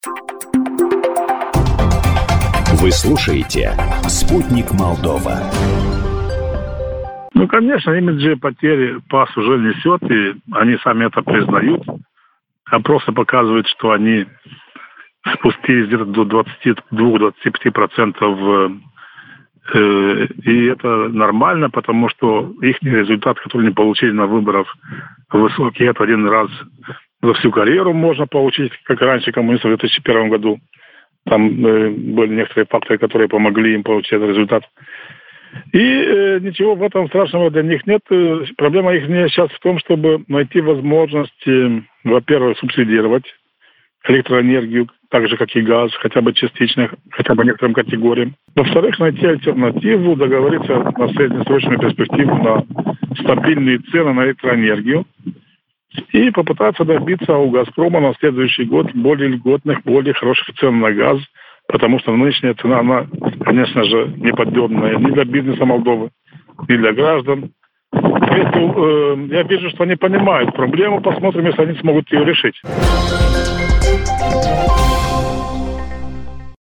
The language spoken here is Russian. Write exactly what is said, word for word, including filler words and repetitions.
Вы слушаете «Спутник Молдова». Ну, конечно, имиджи потери ПАС уже несет, и они сами это признают. Опросы показывают, что они спустились где-то до двадцати двух - двадцати пяти процентов. Э, и это нормально, потому что их результат, который они получили на выборах, высокий. Это один раз за всю карьеру можно получить, как раньше коммунисты в две тысячи первом году. Там э, были некоторые факторы, которые помогли им получить этот результат. И э, ничего в этом страшного для них нет. Проблема их сейчас в том, чтобы найти возможность, во-первых, субсидировать электроэнергию, так же, как и газ, хотя бы частично, хотя бы некоторым категориям. Во-вторых, найти альтернативу, договориться на среднесрочную перспективу на стабильные цены на электроэнергию и попытаться добиться у «Газпрома» на следующий год более льготных, более хороших цен на газ, потому что нынешняя цена, она, конечно же, неподъемная ни для бизнеса Молдовы, ни для граждан. Поэтому э, я вижу, что они понимают проблему. Посмотрим, если они смогут ее решить.